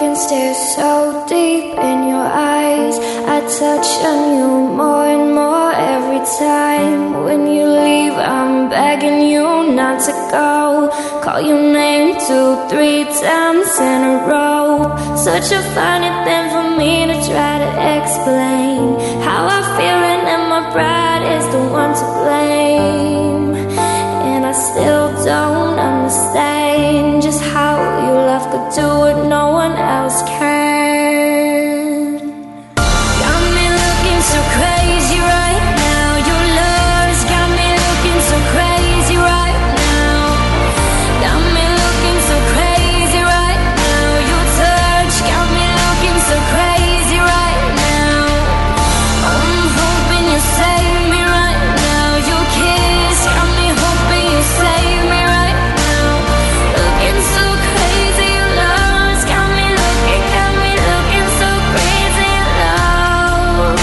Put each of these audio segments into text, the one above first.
can stare so deep in your eyes. I touch on you more and more every time. When you leave, I'm begging you not to go. Call your name 2, 3 times in a row. Such a funny thing for me to try to explain how I feel, and my pride is the one to blame. And I still don't understand just how your love could do what no one else can. Got me looking so crazy right now. Your love has got me looking so crazy right now. Got me looking so crazy right now. Your touch got me looking so crazy right now. I'm hoping you save me right now. Your kiss got me hoping you save me right now. Looking so crazy, your love's got me looking so crazy, love.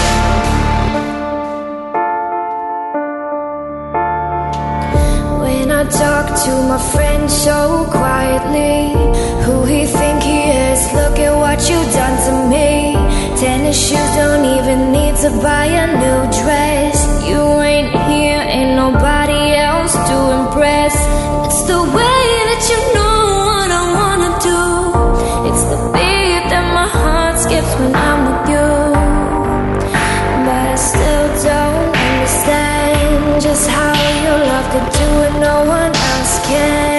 When I talk to my friend so quietly, who he think he is, look at what you done to me. Tennis shoes, don't even need to buy a new dress. You ain't here, ain't nobody else to impress. It's the way that you know what I wanna do. It's the beat that my heart skips when I'm with you. But I still don't understand just how your love could do what no one else can.